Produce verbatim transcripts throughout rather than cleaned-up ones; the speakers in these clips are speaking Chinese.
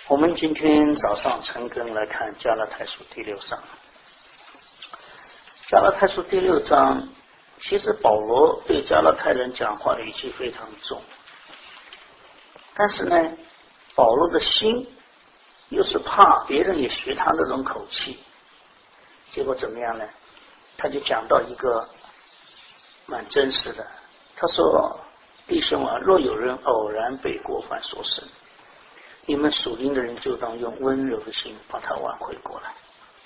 我们今天早上晨更来看加拉太书第六章。加拉太书第六章，其实保罗对加拉太人讲话的语气非常重，但是呢，保罗的心又是怕别人也学他那种口气，结果怎么样呢？他就讲到一个蛮真实的，他说：“弟兄啊，若有人偶然被过犯所胜，你们属灵的人就当用温柔的心把他挽回过来。”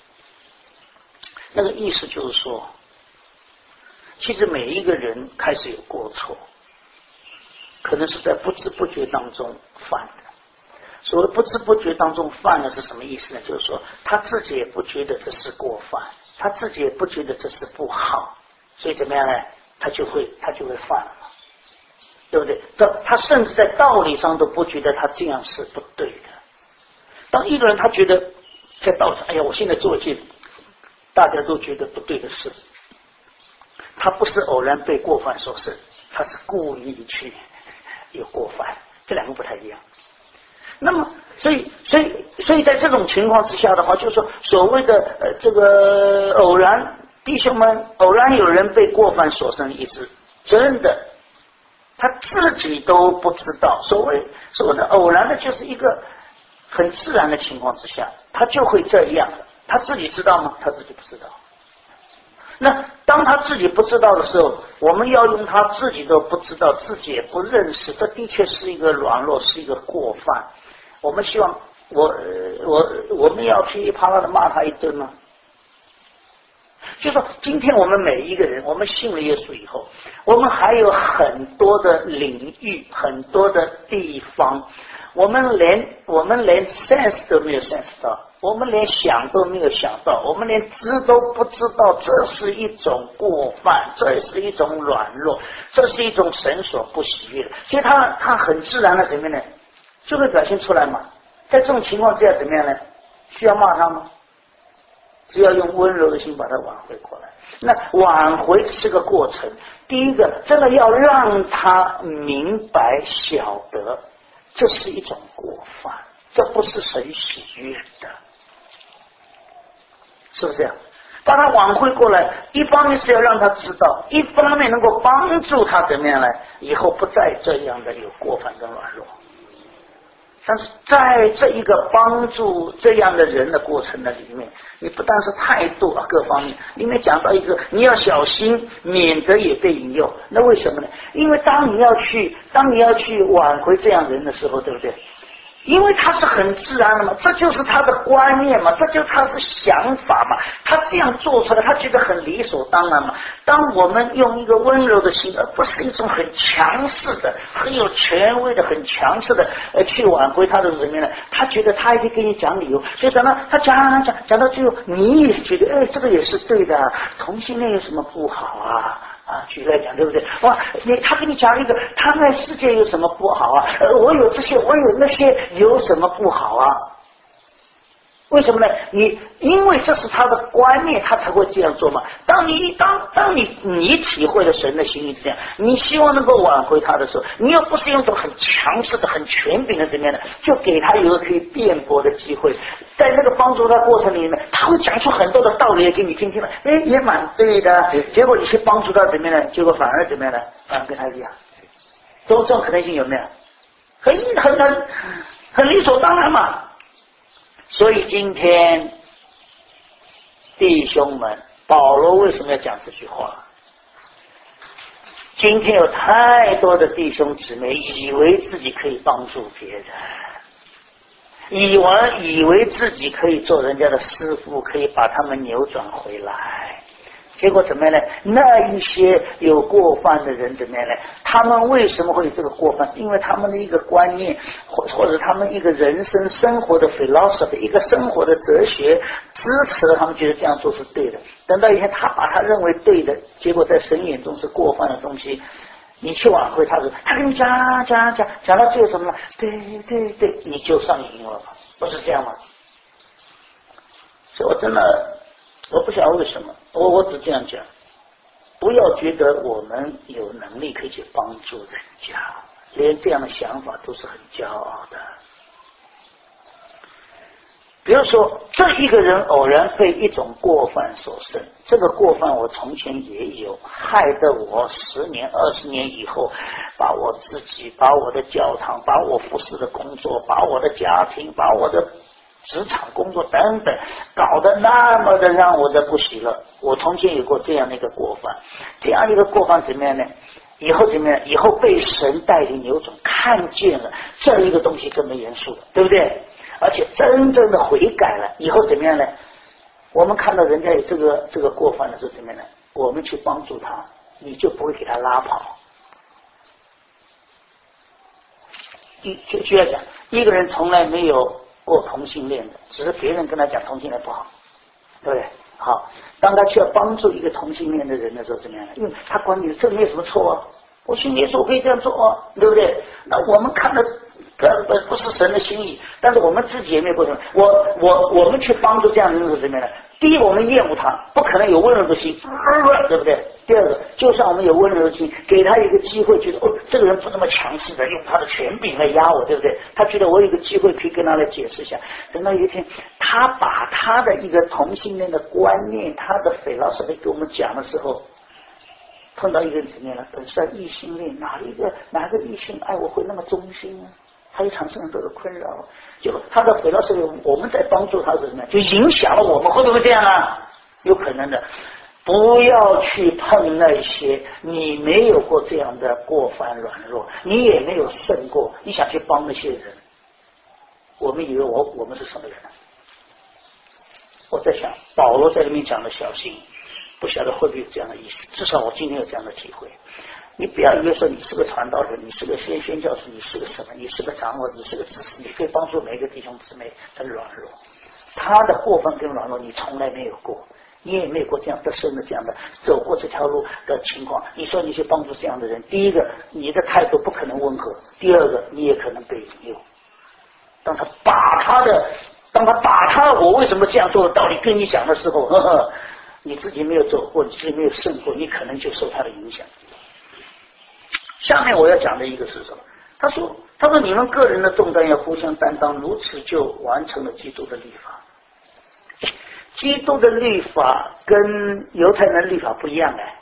那个意思就是说，其实每一个人开始有过错，可能是在不知不觉当中犯的。所谓不知不觉当中犯的是什么意思呢？就是说他自己也不觉得这是过犯，他自己也不觉得这是不好，所以怎么样呢？他就会他就会犯了，对不对？他他甚至在道理上都不觉得他这样是不对的。当一个人他觉得在道理上，哎呀，我现在做一件大家都觉得不对的事，他不是偶然被过犯所胜，他是故意去有过犯，这两个不太一样。那么，所以，所以，所以在这种情况之下的话，就是说，所谓的呃这个偶然，弟兄们，偶然有人被过犯所胜的意思，真的，他自己都不知道。所谓所谓的偶然的，就是一个很自然的情况之下，他就会这样。他自己知道吗？他自己不知道。那当他自己不知道的时候，我们要用他自己都不知道，自己也不认识，这的确是一个软弱，是一个过犯。我们希望我我我们要噼里啪啦的骂他一顿吗？就说今天我们每一个人，我们信了耶稣以后，我们还有很多的领域，很多的地方，我们连我们连 sense 都没有 sense 到，我们连想都没有想到，我们连知都不知道，这是一种过犯，这是一种软弱，这是一种神所不喜悦的，所以他他很自然的怎么样呢？就会表现出来嘛。在这种情况之下怎么样呢？需要骂他吗？只要用温柔的心把他挽回过来。那挽回是个过程，第一个真的要让他明白晓得这是一种过犯，这不是神喜悦的，是不是这样？把他挽回过来，一方面是要让他知道，一方面能够帮助他怎么样呢？以后不再这样的有过犯跟软弱。但是在这一个帮助这样的人的过程的里面，你不但是态度啊各方面，里面讲到一个你要小心，免得也被引诱。那为什么呢？因为当你要去当你要去挽回这样人的时候，对不对？因为他是很自然的嘛，这就是他的观念嘛，这就是他的想法嘛，他这样做出来，他觉得很理所当然嘛。当我们用一个温柔的心，而不是一种很强势的、很有权威的、很强势的呃去挽回他的人面呢，他觉得他一定跟你讲理由，所以讲呢，他讲讲讲到最后，你也觉得哎，这个也是对的，同性恋有什么不好啊？啊，举例来讲，对不对？哇，你他跟你讲一个，他在世界有什么不好啊？呃，我有这些，我有那些，有什么不好啊？为什么呢？你因为这是他的观念，他才会这样做嘛。当你当当你你体会了神的心意是这样，你希望能够挽回他的时候，你又不是用一种很强势的、很权柄的怎么样的，就给他有一个可以辩驳的机会。在那个帮助他过程里面，他会讲出很多的道理给你听，听了，哎，也蛮对的。结果你去帮助他怎么样呢？结果反而怎么样呢？反而跟他一样。这种这种可能性有没有？很很很很理所当然嘛。所以今天弟兄们，保罗为什么要讲这句话？今天有太多的弟兄姊妹以为自己可以帮助别人，以为以为自己可以做人家的师傅，可以把他们扭转回来。结果怎么样呢？那一些有过犯的人怎么样呢？他们为什么会有这个过犯？是因为他们的一个观念，或或者他们一个人生生活的 philosophy， 一个生活的哲学支持了他们，觉得这样做是对的。等到一天他把他认为对的，结果在神眼中是过犯的东西，你去挽回他，他跟你讲讲讲讲到最后什么呢？对对对，你就上瘾了，不是这样吗？所以我真的。我不晓得为什么，我我只这样讲，不要觉得我们有能力可以去帮助人家，连这样的想法都是很骄傲的。 比如说，这一个人偶然被一种过犯所胜，这个过犯我从前也有，害得我十年、二十年以后，把我自己、把我的教堂、把我服侍的工作、把我的家庭、把我的职场工作等等，搞得那么的让我的不喜乐。我从前有过这样的一个过犯，这样一个过犯怎么样呢？以后怎么样？以后被神带领扭转，看见了这一个东西这么严肃的，对不对？而且真正的悔改了，以后怎么样呢？我们看到人家有这个这个过犯的时候怎么样呢？我们去帮助他，你就不会给他拉跑。就就要讲，一个人从来没有过同性恋的，只是别人跟他讲同性恋不好，对不对？好，当他去要帮助一个同性恋的人的时候怎么样呢？因为他管你这没有什么错啊，我信耶稣我可以这样做啊，对不对？那我们看的根本不是神的心意，但是我们自己也没有过程。我我我们去帮助这样的人是怎么样的？第一，我们厌恶他，不可能有温柔的心，对不对？第二个，就算我们有温柔的心，给他一个机会，觉得哦，这个人不那么强势的，用他的权柄来压我，对不对？他觉得我有一个机会可以跟他来解释一下。等到有一天，他把他的一个同性恋的观念，他的匪老师给我们讲的时候，碰到一个人怎么样了？本身异性恋，哪一个哪个异性爱我会那么忠心呢？还有产生很多的困扰，就他的回到社会，我们在帮助他是什么？就影响了我们，会不会这样啊？有可能的。不要去碰那些你没有过这样的过犯软弱，你也没有胜过，你想去帮那些人，我们以为我我们是什么人？我在想，保罗在里面讲的小心，不晓得会不会有这样的意思？至少我今天有这样的体会。你不要以为说你是个传道人，你是个宣宣教师，你是个什么？你是个长老，你是个知识，你可以帮助每一个弟兄姊妹的软弱。他的过分跟软弱，你从来没有过，你也没有过这样的深的这样的走过这条路的情况。你说你去帮助这样的人，第一个，你的态度不可能温和；第二个，你也可能被引诱。当他把他的，当他把他我为什么这样做的道理跟你讲的时候，呵呵，你自己没有走过，你自己没有胜过，你可能就受他的影响。下面我要讲的一个是什么？他说：“他说你们个人的重担要互相担当，如此就完成了基督的律法。基督的律法跟犹太人的律法不一样哎。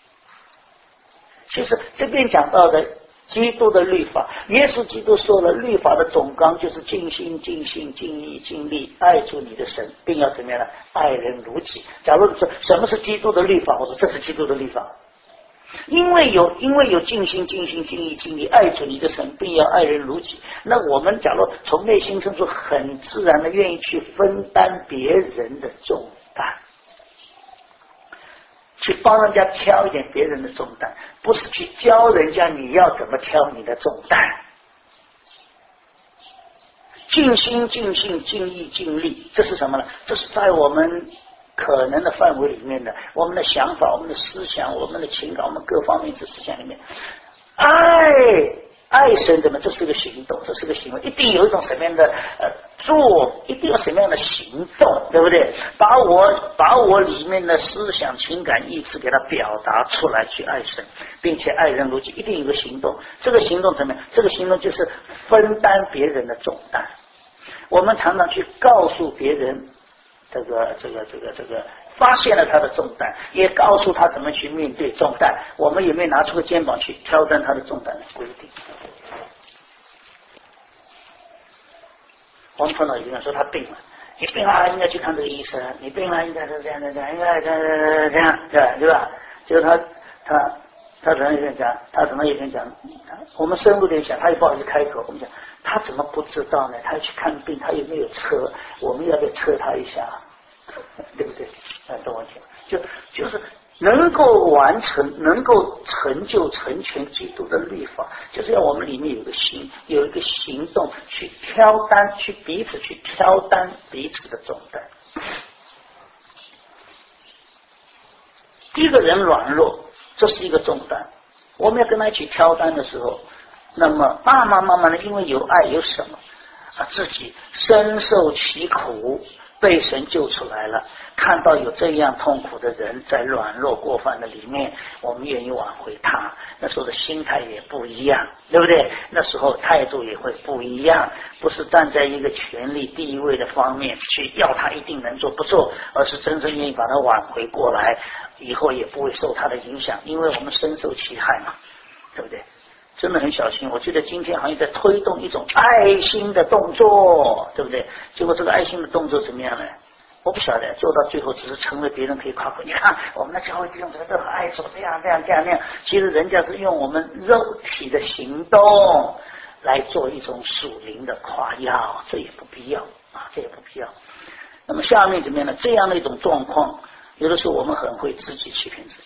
其实这边讲到的基督的律法，耶稣基督说了，律法的总纲就是尽心、尽性、尽意、尽力爱主你的神，并要怎么样呢？爱人如己。假如说什么是基督的律法，我说这是基督的律法。”因为有因为有尽心尽心尽意尽力爱主你的神，并要爱人如己。那我们假如从内心深处很自然的愿意去分担别人的重担，去帮人家挑一点别人的重担，不是去教人家你要怎么挑你的重担。尽心尽性尽意尽力，这是什么呢？这是在我们可能的范围里面的，我们的想法、我们的思想、我们的情感、我们各方面之思想里面，爱爱神怎么？这是个行动，这是个行为，一定有一种什么样的呃做，一定有什么样的行动，对不对？把我把我里面的思想、情感、意志给它表达出来，去爱神，并且爱人如己，一定有个行动。这个行动怎么样？这个行动就是分担别人的重担。我们常常去告诉别人。这个这个这个这个发现了他的重担，也告诉他怎么去面对重担。我们有没有拿出个肩膀去挑担他的重担？不一定。我们碰到一个人说他病了，你病了应该去看这个医生，你病了应该是这样这样，应该这样这样对吧？对吧？结果他他他可能有点讲，他可能有点讲，我们深入点想，他也不好意思开口。我们讲他怎么不知道呢？他要去看病，他有没有车？我们要不要车他一下？对不对？啊，懂我讲，就就是能够完成、能够成就、成全基督的律法，就是要我们里面有个心，有一个行动，去挑担，去彼此去挑担彼此的重担。第一个人软弱，这是一个重担。我们要跟他一起挑担的时候，那么慢慢慢慢的，因为有爱有什么啊，自己深受其苦， 被神救出来了，看到有这样痛苦的人在软弱过犯的里面，我们愿意挽回他，那时候的心态也不一样，对不对？那时候态度也会不一样，不是站在一个权力地位的方面去要他一定能做不做，而是真正愿意把他挽回过来，以后也不会受他的影响，因为我们深受其害嘛，对不对？真的很小心。我记得今天好像在推动一种爱心的动作，对不对？结果这个爱心的动作怎么样呢？我不晓得，做到最后只是成为别人可以夸口。你看我们的教会这种这个爱做这样这样这样那样，其实人家是用我们肉体的行动来做一种属灵的夸耀，这也不必要啊，这也不必要。那么下面怎么样呢？这样的一种状况，有的时候我们很会自己欺骗自己。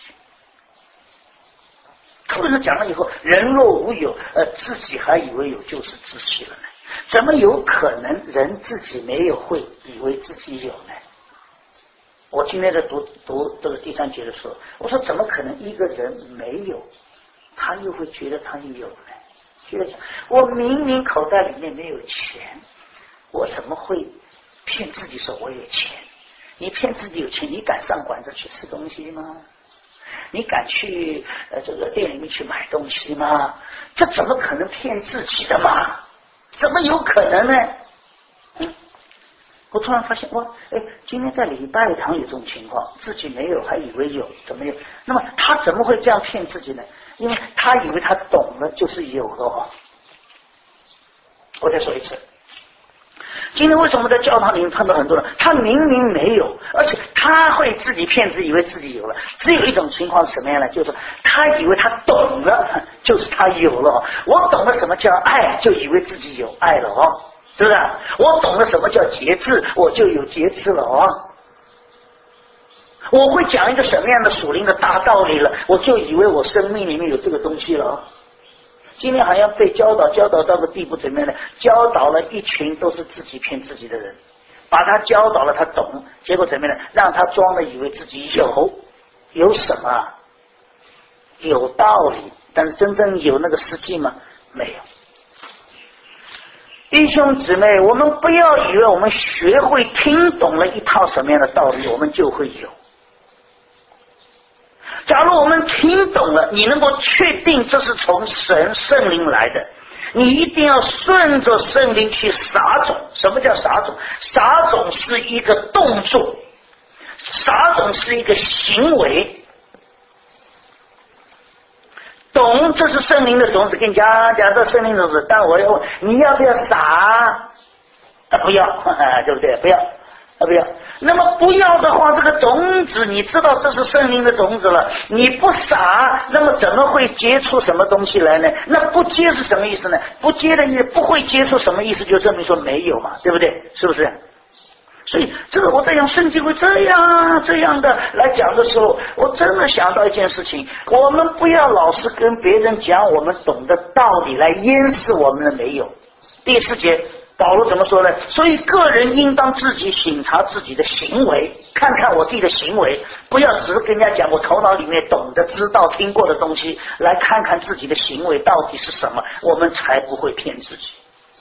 突然讲了以后，人若无有，呃，自己还以为有，就是自欺了呢？怎么有可能人自己没有会以为自己有呢？我今天在读读这个第三节的时候，我说怎么可能一个人没有，他又会觉得他有呢？觉得我明明口袋里面没有钱，我怎么会骗自己说我有钱？你骗自己有钱，你敢上馆子去吃东西吗？你敢去呃这个店里面去买东西吗？这怎么可能骗自己的嘛？怎么有可能呢？嗯，我突然发现哇，哎，今天在礼拜堂有这种情况，自己没有还以为有，怎么有？那么他怎么会这样骗自己呢？因为他以为他懂了就是有了哦。我再说一次。今天为什么在教堂里面碰到很多人，他明明没有，而且他会自己骗自己以为自己有了。只有一种情况是什么样呢？就是说他以为他懂了，就是他有了。我懂了什么叫爱，就以为自己有爱了哦，是不是？我懂了什么叫节制，我就有节制了哦。我会讲一个什么样的属灵的大道理了，我就以为我生命里面有这个东西了哦。今天好像被教导教导到个地步怎么样呢？教导了一群都是自己骗自己的人，把他教导了他懂，结果怎么样呢？让他装的以为自己有，有什么？有道理，但是真正有那个实际吗？没有。弟兄姊妹，我们不要以为我们学会听懂了一套什么样的道理，我们就会有。假如我们听懂了，你能够确定这是从神圣灵来的，你一定要顺着圣灵去撒种。什么叫撒种？撒种是一个动作，撒种是一个行为。懂，这是圣灵的种子，跟你讲讲这圣灵的种子，但我要问你要不要撒？啊，不要，对不对？不要。啊，不要。那么不要的话，这个种子你知道这是圣灵的种子了，你不撒，那么怎么会结出什么东西来呢？那不结是什么意思呢？不结的意思不会结出什么意思，就证明说没有嘛，对不对？是不是？所以这个我在讲圣经会这样这样的来讲的时候，我真的想到一件事情，我们不要老是跟别人讲我们懂的道理来掩饰我们的没有。第四节保罗怎么说呢？所以个人应当自己省察自己的行为，看看我自己的行为，不要只是跟人家讲我头脑里面懂得知道听过的东西，来看看自己的行为到底是什么，我们才不会骗自己。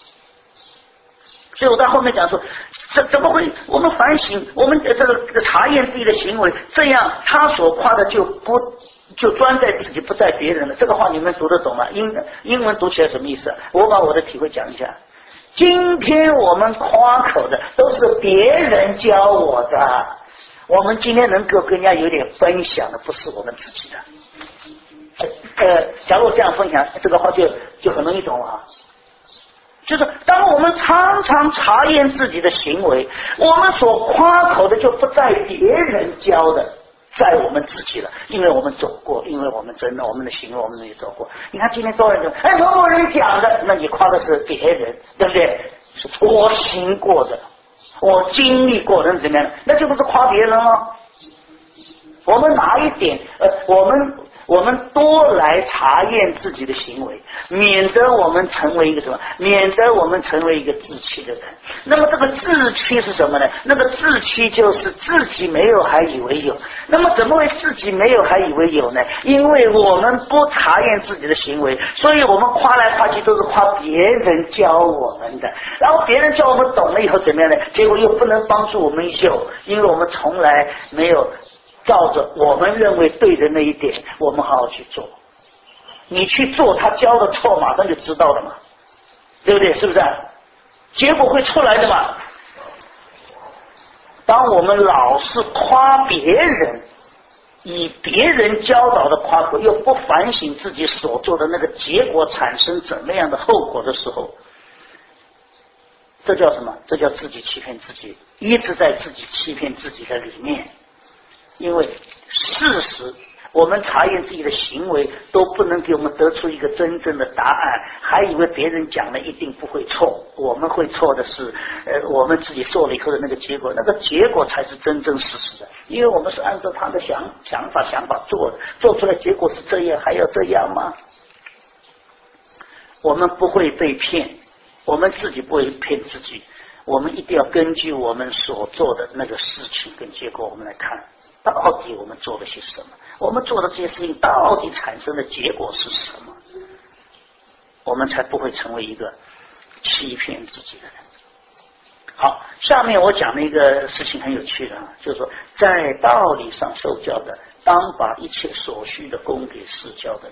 所以我在后面讲说，怎怎么会？我们反省，我们这个这个查验自己的行为，这样他所夸的就不就专在自己，不在别人了。这个话你们读得懂吗？英英文读起来什么意思？我把我的体会讲一下。今天我们夸口的都是别人教我的，我们今天能够跟人家有点分享的，不是我们自己的。呃，假如这样分享，这个话就就很容易懂了啊。就是当我们常常查验自己的行为，我们所夸口的就不在别人教的，在我们自己了，因为我们走过，因为我们真的我们的行为我们也走过。你看今天多少人哎，某某人讲的，那你夸的是别人，对不对？是我行过的，我经历过的怎么样？那就不是夸别人了。 我们拿一点，呃，我们我们多来查验自己的行为，免得我们成为一个什么？免得我们成为一个自欺的人。那么这个自欺是什么呢？那个自欺就是自己没有还以为有。那么怎么会自己没有还以为有呢？因为我们不查验自己的行为，所以我们夸来夸去都是夸别人教我们的，然后别人教我们懂了以后怎么样呢？结果又不能帮助我们修，因为我们从来没有照着我们认为对的那一点我们好好去做。你去做他教的错马上就知道了嘛，对不对？是不是？结果会出来的嘛。当我们老是夸别人，以别人教导的夸口，又不反省自己所做的那个结果产生怎么样的后果的时候，这叫什么？这叫自己欺骗自己，一直在自己欺骗自己的里面。因为事实我们查验自己的行为都不能给我们得出一个真正的答案，还以为别人讲的一定不会错，我们会错的是呃，我们自己做了以后的那个结果，那个结果才是真真实实的，因为我们是按照他的想想法想法做的，做出来结果是这样，还要这样吗？我们不会被骗，我们自己不会骗自己，我们一定要根据我们所做的那个事情跟结果，我们来看到底我们做了些什么，我们做的这些事情到底产生的结果是什么，我们才不会成为一个欺骗自己的人。好，下面我讲的一个事情很有趣的，就是说在道理上受教的，当把一切所需的供给施教的人。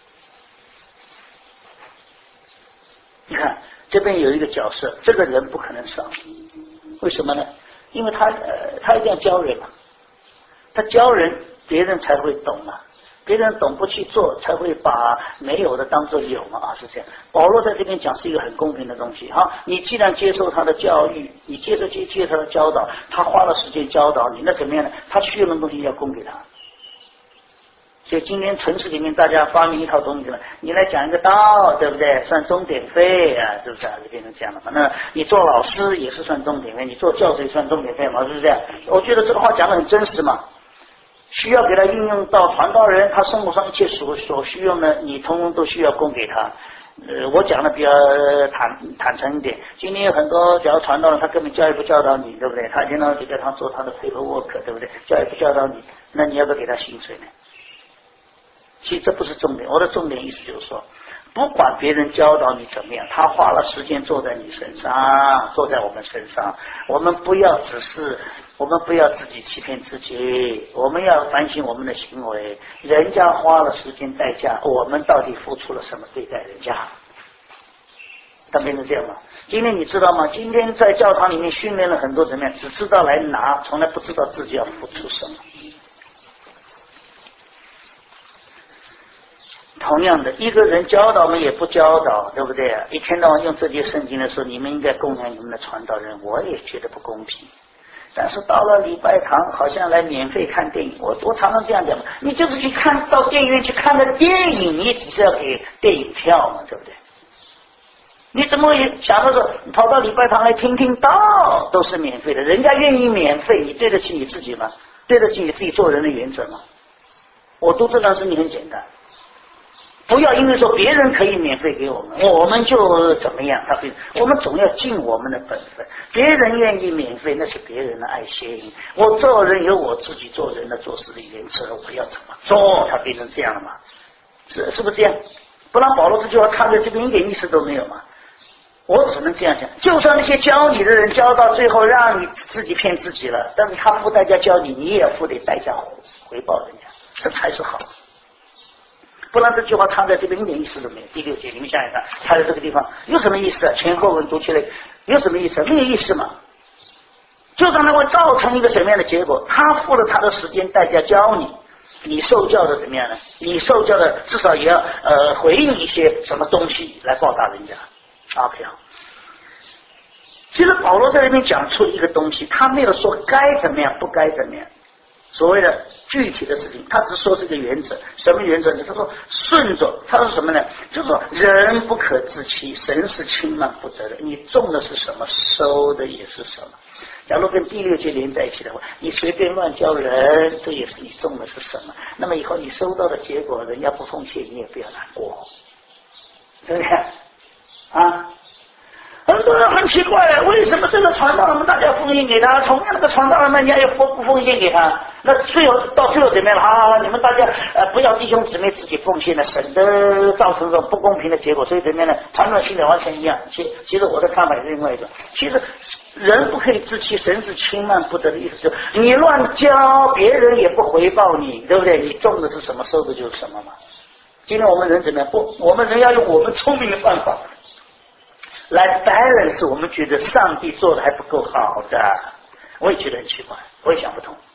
你看这边有一个角色，这个人不可能少，为什么呢？因为他呃，他一定要教人嘛，他教人别人才会懂嘛，别人懂不去做才会把没有的当作有嘛，啊是这样。保罗在这边讲是一个很公平的东西哈，你既然接受他的教育，你接受接接受他的教导，他花了时间教导你，那怎么样呢？他需要的东西要供给他。所以今天城市里面大家发明一套东西了，你来讲一个道，对不对？算钟点费啊，是不是啊？就变成这样了嘛。那你做老师也是算钟点费，你做教授也算钟点费嘛，是不是这样？我觉得这个话讲得很真实嘛。需要给他运用到传道人他生活上一切所所需要呢，你通通都需要供给他。呃，我讲的比较坦坦诚一点，今天有很多假如传道人他根本教育不教导你，对不对？他一天到晚就叫他做他的配合 work， 对不对？教育不教导你，那你要不要给他薪水呢？其实这不是重点，我的重点意思就是说，不管别人教导你怎么样，他花了时间坐在你身上，坐在我们身上，我们不要只是我们不要自己欺骗自己，我们要反省我们的行为，人家花了时间代价，我们到底付出了什么对待人家？他变成这样吗？今天你知道吗？今天在教堂里面训练了很多怎么样，只知道来拿，从来不知道自己要付出什么。同样的，一个人教导我们也不教导，对不对啊？一天到晚用这些圣经的时候，你们应该供养你们的传道人，我也觉得不公平。但是到了礼拜堂，好像来免费看电影，我我常常这样讲嘛，你就是去看到电影院去看个电影，你只是要给电影票嘛，对不对？你怎么会想到说你跑到礼拜堂来听听道都是免费的，人家愿意免费，你对得起你自己吗？对得起你自己做人的原则吗？我读这段圣经很简单，不要因为说别人可以免费给我们，我们就怎么样，他我们总要尽我们的本分。别人愿意免费，那是别人的爱心。我做人有我自己做人的做事的原则，我要怎么做，他变成这样了嘛？是是不是这样？不然保罗这句话看在这边一点意思都没有嘛。我只能这样讲，就算那些教你的人教到最后让你自己骗自己了，但是他付代价教你，你也要付点代价回报人家，这才是好。不然这句话插在这边一点意思都没有。第六节你们想想看，插在这个地方有什么意思啊？前后文读起来有什么意思啊？没有意思嘛。就让它会造成一个什么样的结果？他付了他的时间代价教你，你受教的怎么样呢？你受教的至少也要呃回应一些什么东西来报答人家。OK 好。其实保罗在这边讲出一个东西，他没有说该怎么样不该怎么样， 所谓的具体的事情，他只说这个原则。什么原则呢？他说顺着，他说什么呢？就是说人不可自欺，神是轻慢不得的。你种的是什么，收的也是什么。假如跟第六节连在一起的话，你随便乱教人，这也是你种的是什么。那么以后你收到的结果，人家不奉献，你也不要难过，对不对？啊，很多人很奇怪，为什么这个传道人们大家奉献给他，同样那个传道人们人家又不不奉献给他？那最后到最后怎么样了？啊，你们大家呃不要弟兄姊妹自己奉献了，省得造成这种不公平的结果。所以怎么样呢？传道性质完全一样。其其实我的看法是另外一种，其实人不可以自欺，神是轻慢不得的意思，就是你乱教，别人也不回报你，对不对？你种的是什么，收的就是什么嘛。今天我们人怎么样？不，我们人要用我们聪明的办法来 balance 我们觉得上帝做的还不够好的。我也觉得很奇怪，我也想不通，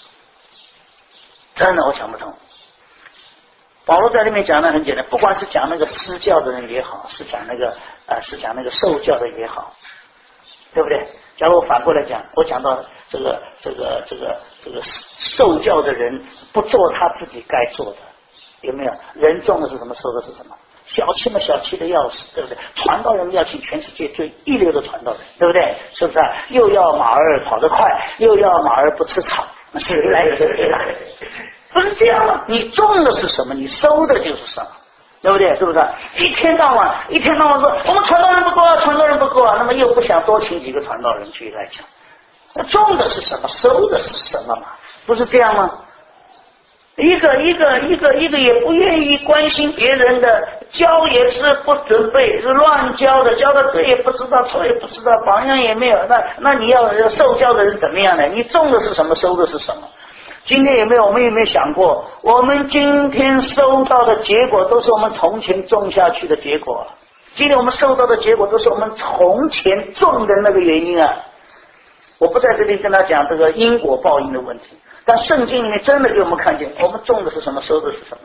真的我想不通。保罗在里面讲的很简单，不管是讲那个施教的人也好，是讲那个呃是讲那个受教的也好，对不对？假如我反过来讲，我讲到这个这个这个这个受教的人不做他自己该做的，有没有？人种的是什么，收的是什么？小气嘛，小气的要死，对不对？传道人要请全世界最一流的传道人，对不对？是不是、啊？又要马儿跑得快，又要马儿不吃草，谁来谁来？不是这样吗？你种的是什么，你收的就是什么，对不对？是不是？一天到晚，一天到晚说我们传道人不够啊，传道人不够啊，那么又不想多请几个传道人去来讲，那种的是什么，收的是什么嘛？不是这样吗？一个一个一个一个也不愿意关心别人的，教也是不准备，是乱教的，教的对也不知道，错也不知道，榜样也没有。那那你要受教的人怎么样呢？你种的是什么，收的是什么？今天有没有？我们有没有想过，我们今天收到的结果都是我们从前种下去的结果。今天我们收到的结果都是我们从前种的那个原因啊。我不在这里跟他讲这个因果报应的问题，但圣经里面真的给我们看见，我们种的是什么，收的是什么。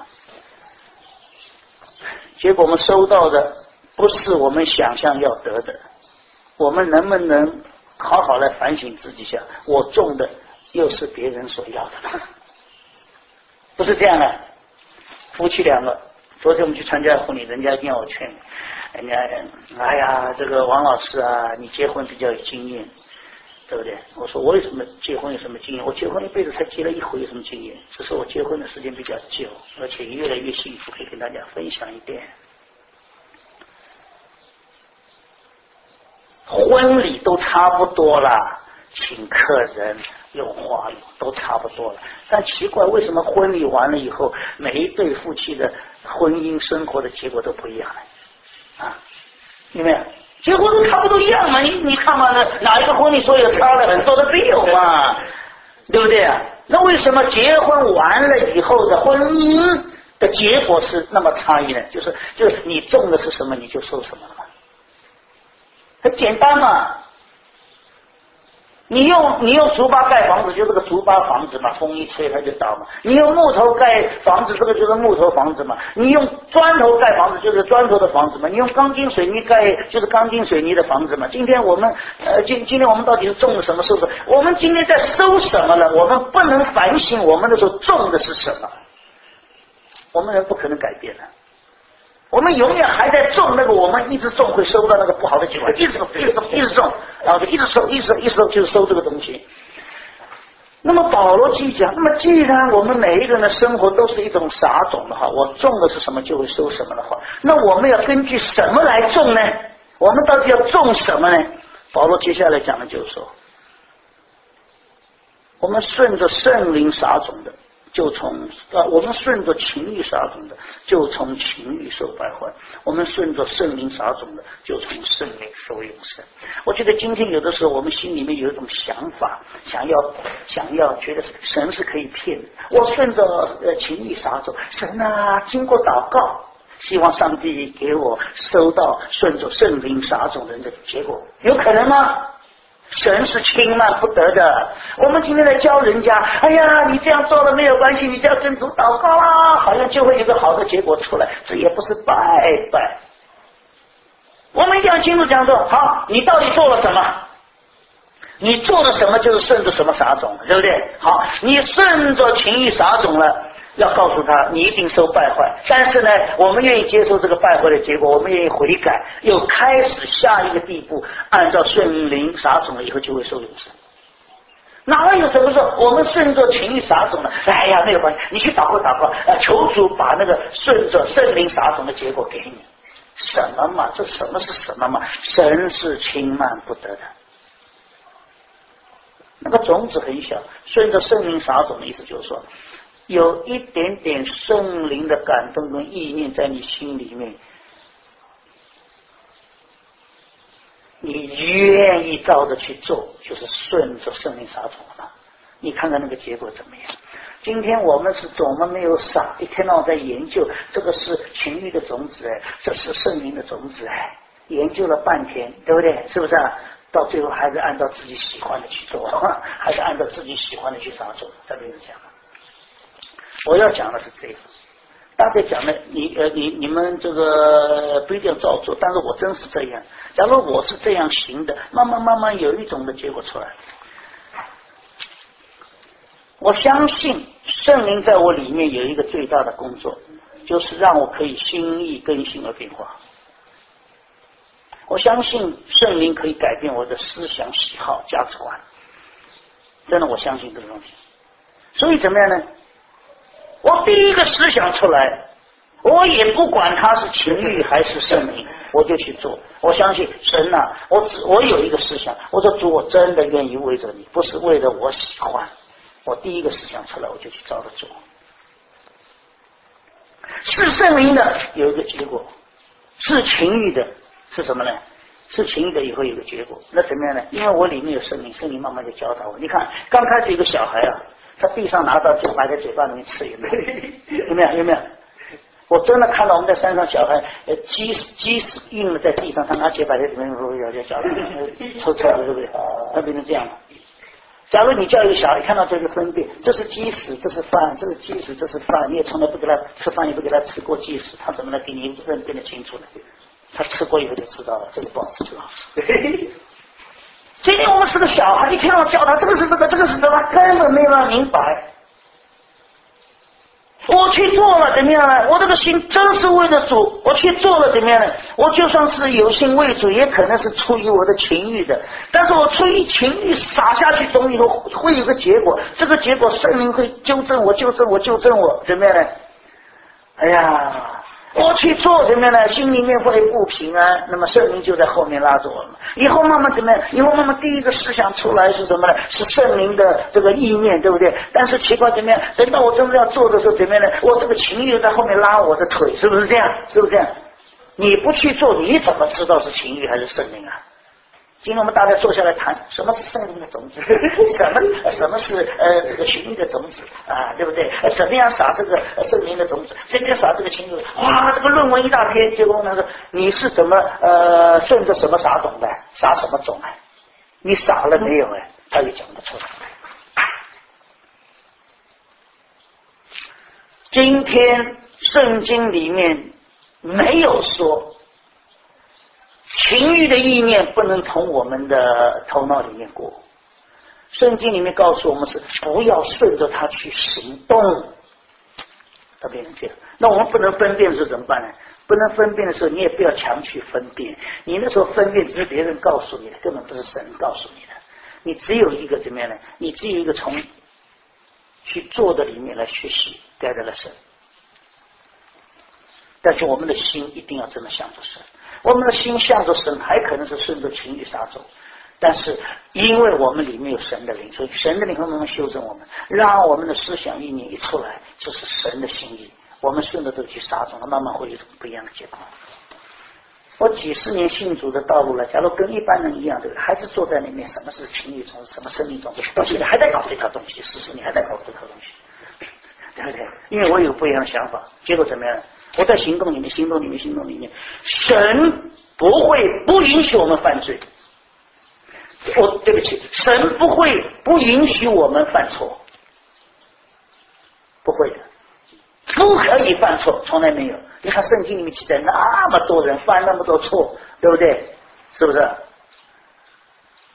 结果我们收到的不是我们想象要得的，我们能不能好好来反省自己一下，我种的又是别人所要的吗？不是这样的。夫妻两个，昨天我们去参加婚礼，人家一定要我劝，人家哎呀，这个王老师啊，你结婚比较有经验，对不对？我说我有什么结婚有什么经验？我结婚一辈子才结了一回，有什么经验？只是我结婚的时间比较久，而且越来越幸福，可以跟大家分享一点。婚礼都差不多了，请客人用花语都差不多了，但奇怪，为什么婚礼完了以后，每一对夫妻的婚姻生活的结果都不一样呢？啊，有没有？结婚都差不多一样嘛，你你看嘛，哪一个婚礼说有差的，很多的都有嘛，对不对啊？那为什么结婚完了以后的婚姻的结果是那么差异呢？就是就是你种的是什么，你就收什么了嘛，很简单嘛。你用你用竹筏盖房子，就这个竹筏房子嘛，风一吹它就倒嘛。你用木头盖房子，这个就是木头房子嘛。你用砖头盖房子，就是砖头的房子嘛。你用钢筋水泥盖，就是钢筋水泥的房子嘛。今天我们呃，今今天我们到底是种了什么，收的？我们今天在收什么呢？我们不能反省我们的时候种的是什么。我们人不可能改变的。我们永远还在种那个，我们一直种会收到那个不好的结果，一直一直一直种，然后就一直收，一直一直收，就是收这个东西。那么保罗继续讲，那么既然我们每一个人的生活都是一种撒种的话，我种的是什么就会收什么的话，那我们要根据什么来种呢？我们到底要种什么呢？保罗接下来讲的就是说，我们顺着圣灵撒种的，就从呃，我们顺着情欲撒种的，就从情欲受败坏；我们顺着圣灵撒种的，就从圣灵受永生。我觉得今天有的时候我们心里面有一种想法，想要想要觉得神是可以骗的。我顺着呃情欲撒种，神啊，经过祷告，希望上帝给我收到顺着圣灵撒种人的结果，有可能吗？神是轻慢不得的。我们今天在教人家，哎呀，你这样做了没有关系，你只要跟主祷告啊，好像就会有个好的结果出来，这也不是拜拜。我们一定要清楚讲说，好，你到底做了什么？ 你做的什么就是顺着什么撒种，对不对？好，你顺着情欲撒种了，要告诉他你一定受败坏，但是呢，我们愿意接受这个败坏的结果，我们愿意悔改，又开始下一个地步，按照顺灵撒种了以后就会受永生。哪有什么说我们顺着情欲撒种了？哎呀，没有关系，你去祷告祷告，呃，求主把那个顺着圣灵撒种的结果给你。什么嘛？这什么是什么嘛？神是轻慢不得的。那个种子很小，顺着圣灵撒种的意思就是说，有一点点圣灵的感动跟意念在你心里面，你愿意照着去做，就是顺着圣灵撒种了。你看看那个结果怎么样？今天我们是怎么没有傻？一天到晚在研究这个是情欲的种子，哎，这是圣灵的种子，哎，研究了半天，对不对？是不是啊？到最后还是按照自己喜欢的去做，还是按照自己喜欢的去撒种。这边是讲的，我要讲的是这个。大概讲的，你呃，你你们这个不一定要照做，但是我真是这样。假如我是这样行的，慢慢慢慢有一种的结果出来。我相信圣灵在我里面有一个最大的工作，就是让我可以心意更新而变化。我相信圣灵可以改变我的思想、喜好、价值观，真的，我相信这个东西。所以怎么样呢？我第一个思想出来，我也不管它是情欲还是圣灵，我就去做。我相信神啊，我只我有一个思想，我说主，我真的愿意为着你，不是为了我喜欢。我第一个思想出来，我就去照着做。是圣灵的有一个结果，是情欲的是什么呢？是情欲的以后有个结果，那怎么样呢？因为我里面有圣灵，圣灵慢慢就教导我。你看，刚开始一个小孩啊，他地上拿到就埋在嘴巴里面吃，有没有？有没有？有没有？我真的看到我们在山上小孩，呃，鸡鸡屎硬了在地上，他拿起摆在里面，要要叫抽抽的，对不对？那变成这样了。假如你叫一个小孩看到这个分辨，这是鸡屎，这是饭，这是鸡屎，这是饭，你也从来不给他吃饭，也不给他吃过鸡屎，他怎么能给你认辨得清楚呢？他吃过以后就知道了，这个不好吃，这个好吃。今天我们是个小孩，一天到晚教他这个是这个，这个是这个，根本没有让明白。我去做了怎么样呢？我这个心真是为了主，我去做了怎么样呢？我就算是有心为主，也可能是出于我的情欲的，但是我出于情欲撒下去种以后，会有个结果，这个结果圣灵会纠正我，纠正我，纠正我，怎么样呢？哎呀，我去做怎么样呢？心里面会不平安，那么圣灵就在后面拉着我们。以后慢慢怎么样？以后慢慢第一个思想出来是什么呢？是圣灵的这个意念，对不对？但是奇怪怎么样？等到我真的要做的时候怎么样呢？我这个情欲在后面拉我的腿，是不是这样？是不是这样？你不去做，你怎么知道是情欲还是圣灵啊？今天我们大家坐下来谈什么是圣灵的种子，什么什么是呃这个情欲的种子啊，对不对？怎么样撒这个圣灵的种子？这边撒这个情欲，哇，这个论文一大篇，结果呢说你是怎么呃顺着什么撒种的，撒什么种啊？你撒了没有？哎，他也讲不出来。今天圣经里面没有说情欲的意念不能从我们的头脑里面过，圣经里面告诉我们是不要顺着它去行动，它变成这样。那我们不能分辨的时候怎么办呢？不能分辨的时候，你也不要强去分辨。你那时候分辨只是别人告诉你的，根本不是神告诉你的。你只有一个怎么样呢？你只有一个从去做的里面来学习，带来了神。但是我们的心一定要这么想着神。我们的心向着神，还可能是顺着情欲撒种，但是因为我们里面有神的灵，所以神的灵会慢慢修正我们，让我们的思想意念一出来，这是神的心意。我们顺着这个去撒种，慢慢会有一种不一样的结果。我几十年信主的道路了，假如跟一般人一样，对不对？还是坐在里面，什么是情欲种，什么生命种，到现在还在搞这套东西，四十年还在搞这套东西，对不对？因为我有不一样的想法，结果怎么样？我在行动里面，行动里面，行动里面，神不会不允许我们犯罪。我对不起，神不会不允许我们犯错，不会的，不可以犯错，从来没有。你看圣经里面记载那么多人犯那么多错，对不对？是不是？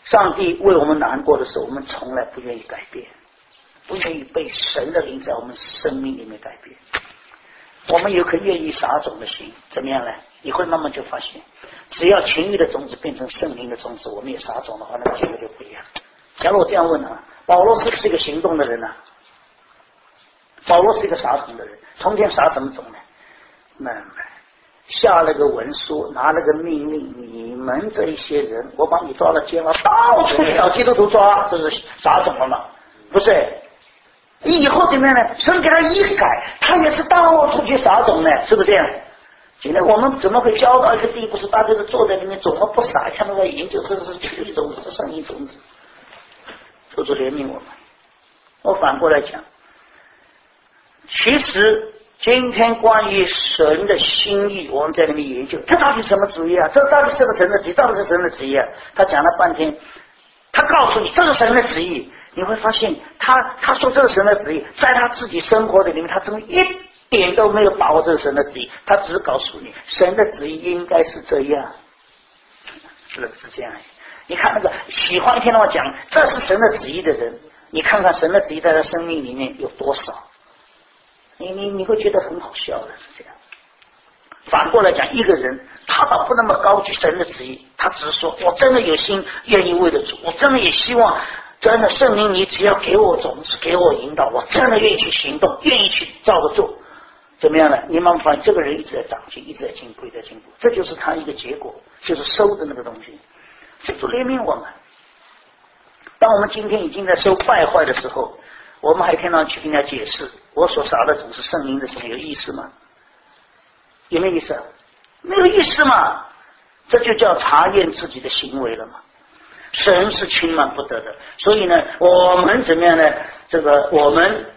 上帝为我们难过的时候，我们从来不愿意改变，不愿意被神的灵在我们生命里面改变。我们有颗愿意撒种的心，怎么样呢？你会慢慢就发现，只要情欲的种子变成圣灵的种子，我们也撒种的话，那个结果就不一样。假如我这样问啊，保罗是不是一个行动的人呢、啊？保罗是一个撒种的人，从前撒什么种呢？慢慢下了个文书，拿了个命令，你们这一些人，我把你抓了监牢，到处找基督徒抓，这是撒种了吗？不是。以后怎么样呢？神给他一改，他也是到处去撒种呢，是不是这样？今天我们怎么会教到一个地步，是大家都坐在里面，怎么不撒？看到在研究这是情欲种子，是圣灵种子，求主怜悯我们。我反过来讲，其实今天关于神的心意，我们在里面研究，这到底什么旨意啊？这到底是个神的旨意，到底是神的旨意啊？他讲了半天，他告诉你这是神的旨意。你会发现他他说这是神的旨意，在他自己生活的里面，他真的一点都没有把握这是神的旨意，他只是告诉你神的旨意应该是这样，是不是这样？你看那个喜欢听到讲这是神的旨意的人，你看看神的旨意在他生命里面有多少，你你你会觉得很好笑的，是这样。反过来讲，一个人他倒不那么高举神的旨意，他只是说我真的有心愿意为了主，我真的也希望真的圣灵你只要给我种子，给我引导，我真的愿意去行动，愿意去照着做，怎么样呢？你慢慢发现这个人一直在长进，一直在进步，一直在进步，这就是他一个结果，就是收的那个东西。所以主怜悯我们，当我们今天已经在收败坏的时候，我们还听到去跟人家解释我所撒的种是圣灵的什么，有意思吗？有没有意思啊？没有意思嘛，这就叫查验自己的行为了嘛。神是轻慢不得的，所以呢，我们怎么样呢？这个我们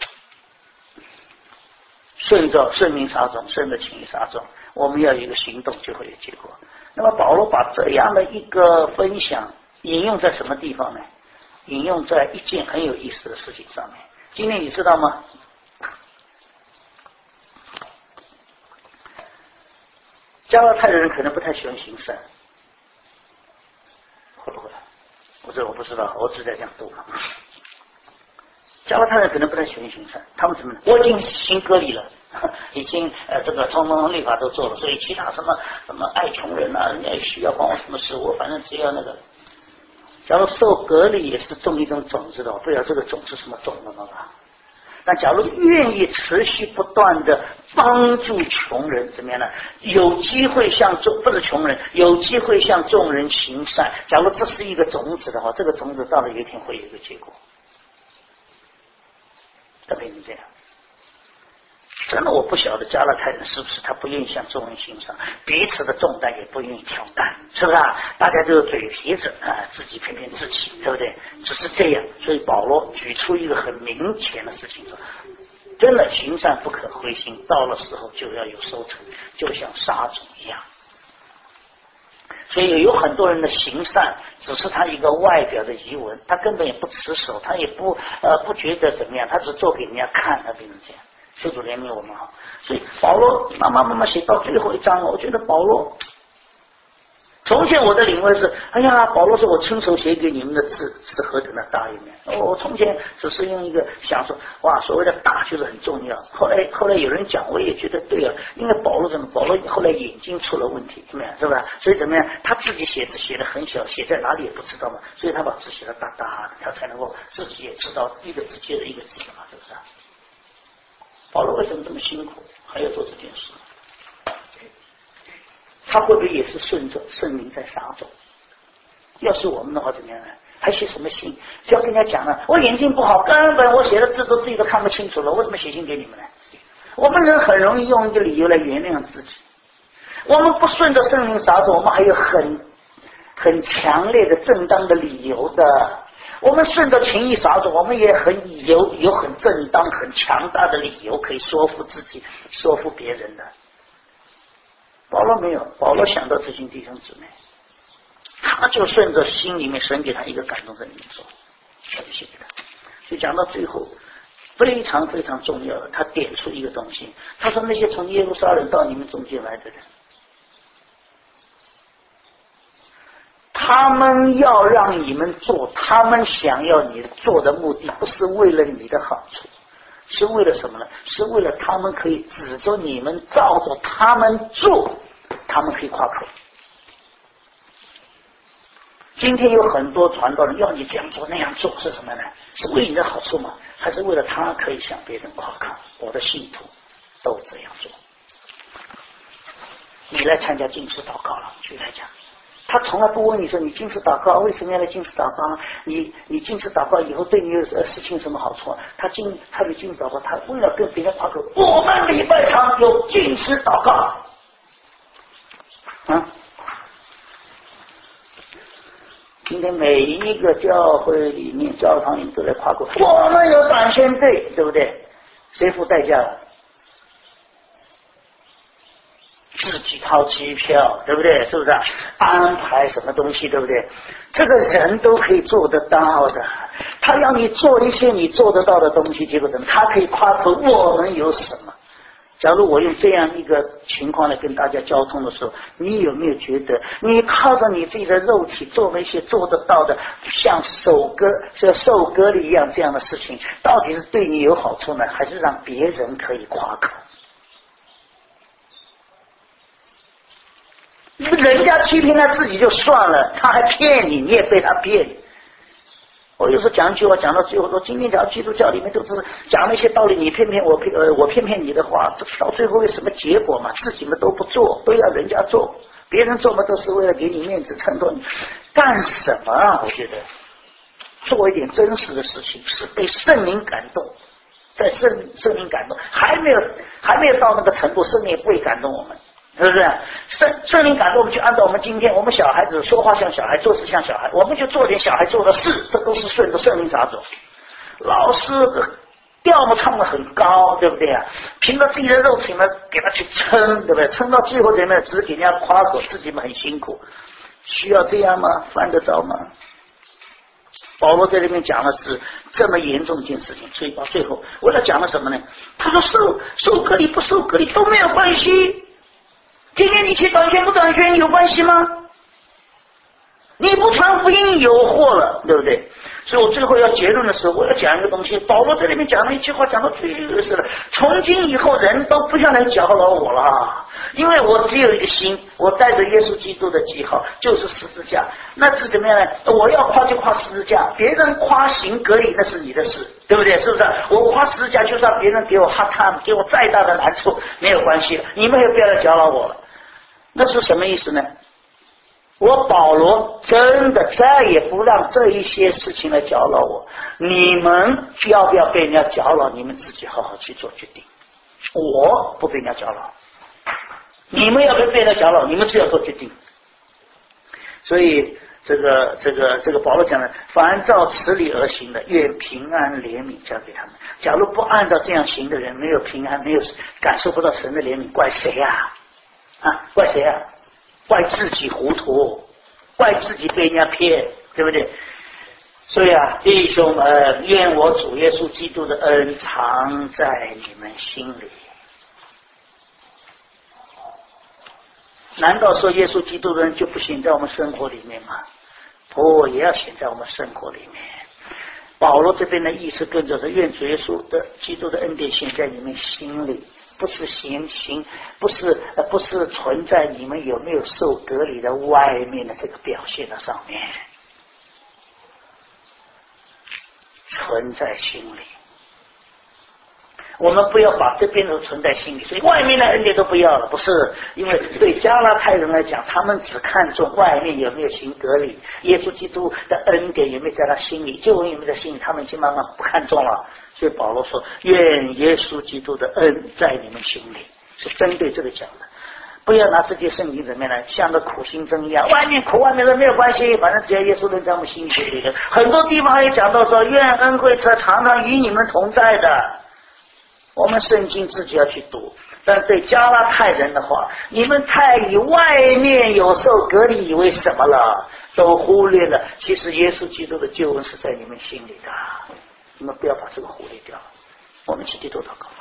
顺着圣灵撒种，顺着情欲撒种，我们要有一个行动，就会有结果。那么保罗把这样的一个分享引用在什么地方呢？引用在一件很有意思的事情上面。今天你知道吗？加拉太的人可能不太喜欢行善，会不会？我这我不知道，我只在讲道嘛。加拉太人可能不太喜欢行善，他们怎么呢？我已经行割礼了，已经呃这个通通律法都做了，所以其他什么什么爱穷人啊，人家需要帮我什么事，我反正只要那个。假如受割礼也是种一种种子的，我不知道这个种是什么种的嘛。但假如愿意持续不断的帮助穷人，怎么样呢？有机会向众不是穷人，有机会向众人行善。假如这是一个种子的话，这个种子到了有一天会有一个结果。它变成这样，真的我不晓得加拉太人是不是他不愿意向众人行善，彼此的重担也不愿意挑担，是不是啊？大家都嘴皮子啊，自己偏偏自欺，对不对？只是这样，所以保罗举出一个很明显的事情说，真的行善不可灰心，到了时候就要有收成，就像撒种一样。所以有很多人的行善只是他一个外表的仪文，他根本也不持守，他也不呃不觉得怎么样，他只做给人家看，他变成这样。求主怜悯我们好。所以保罗慢慢慢慢写到最后一章，我觉得保罗从前我的领会是，哎呀，保罗说我亲手写给你们的字是何等的大一面。我从前只是用一个想说，哇，所谓的大就是很重要。后来后来有人讲，我也觉得对啊，因为保罗怎么？保罗后来眼睛出了问题，怎么样？是吧？所以怎么样？他自己写字写得很小，写在哪里也不知道嘛，所以他把字写得大大的，他才能够自己也知道一个字接着一个字嘛，是不是啊？保罗为什么这么辛苦，还要做这件事？他会不会也是顺着圣灵在撒种？要是我们的话怎么样呢？还写什么信？只要跟人家讲了，我眼睛不好，根本我写的字都自己都看不清楚了，我怎么写信给你们呢？我们人很容易用一个理由来原谅自己。我们不顺着圣灵撒种，我们还有很很强烈的正当的理由的。我们顺着情意撒种，我们也很有有很正当、很强大的理由可以说服自己、说服别人的。保罗没有，保罗想到这群弟兄姊妹，他就顺着心里面神给他一个感动在里面做，他就写给他。所以讲到最后，非常非常重要的，他点出一个东西，他说那些从耶路撒冷到你们中间来的人，他他们要让你们做他们想要你做的目的，不是为了你的好处，是为了什么呢？是为了他们可以指着你们，照着他们做，他们可以夸口。今天有很多传道人要你这样做那样做，是什么呢？是为你的好处吗？还是为了他可以向别人夸口？我的信徒都这样做。你来参加禁食祷告了，举来讲，他从来不问你说你禁食祷告为什么要来禁食祷告？你你禁食祷告以后对你有事情什么好处？他禁他的禁食祷告，他为了跟别人夸口，我们礼拜堂有禁食祷告。啊，今天每一个教会里面、教堂里面都在夸口，我们有短宣队，对不对？谁付代价了？自己掏机票，对不对？是不是安排什么东西，对不对？这个人都可以做得到的。他要你做一些你做得到的东西，结果什么？他可以夸口我们有什么。假如我用这样一个情况来跟大家交通的时候，你有没有觉得你靠着你自己的肉体做了一些做得到的像守割像受割礼一样这样的事情，到底是对你有好处呢，还是让别人可以夸口？人家欺骗他自己就算了，他还骗你，你也被他骗。我有时候讲一句话讲到最后说，今天讲基督教里面都是讲那些道理，你骗骗我骗呃我骗骗你的话，这到最后会什么结果嘛？自己们都不做，都要人家做，别人做嘛都是为了给你面子衬托你，干什么啊？我觉得做一点真实的事情，是被圣灵感动，在圣圣灵感动，还没有还没有到那个程度，圣灵也不会感动我们。是不是圣圣灵感动我们，就按照我们今天我们小孩子说话像小孩，做事像小孩，我们就做点小孩做的事，这都是顺着圣灵撒走。老师调嘛唱得很高，对不对啊？凭着自己的肉体嘛给他去撑，对不对？撑到最后怎么样？只是给人家夸口，自己们很辛苦，需要这样吗？犯得着吗？保罗在里面讲的是这么严重一件事情，所以到最后为了讲了什么呢？他说受受割礼不受割礼都没有关系。今天你去短宣不短宣有关系吗？你不传福音有祸了，对不对？所以我最后要结论的时候，我要讲一个东西。保罗在里面讲了一句话，讲到最有意思了。从今以后，人都不要来搅扰我了，因为我只有一个心，我带着耶稣基督的记号，就是十字架。那是怎么样呢？我要夸就夸十字架，别人夸行割礼那是你的事，对不对？是不是？我夸十字架，就算别人给我哈他给我再大的难处，没有关系，你们也不要来搅扰我了。那是什么意思呢？我保罗真的再也不让这一些事情来搅扰我，你们要不要被人家搅扰，你们自己好好去做决定。我不被人家搅扰，你们要不要被人家搅扰，你们自己要做决定。所以这个这个这个保罗讲的，凡照此理而行的，愿平安怜悯交给他们。假如不按照这样行的人，没有平安，没有感受不到神的怜悯，怪谁呀？啊，怪谁啊？怪自己糊涂，怪自己被人家骗，对不对？所以啊，弟兄们，愿我主耶稣基督的恩常在你们心里。难道说耶稣基督的人就不显在我们生活里面吗？不，也要显在我们生活里面。保罗这边的意思更就是愿主耶稣的基督的恩典显在你们心里，不是行行，不是呃不是存在你们有没有受割礼的外面的这个表现的上面，存在心里。我们不要把这边都存在心里，所以外面的恩典都不要了，不是？因为对加拉太人来讲，他们只看重外面有没有行割礼，耶稣基督的恩典有没有在他心里，救恩有没有在心里，他们已经慢慢不看重了。所以保罗说，愿耶稣基督的恩在你们心里，是针对这个讲的。不要拿这些圣经怎么样呢？像个苦行僧一样，外面苦外面的没有关系，反正只要耶稣能在我们心里就可以了。很多地方还有讲到说，愿恩惠常常与你们同在的。我们圣经自己要去读，但对加拉太人的话，你们太以外面有受割礼以为什么了，都忽略了其实耶稣基督的救恩是在你们心里的，你们不要把这个忽略掉。我们去低头祷告。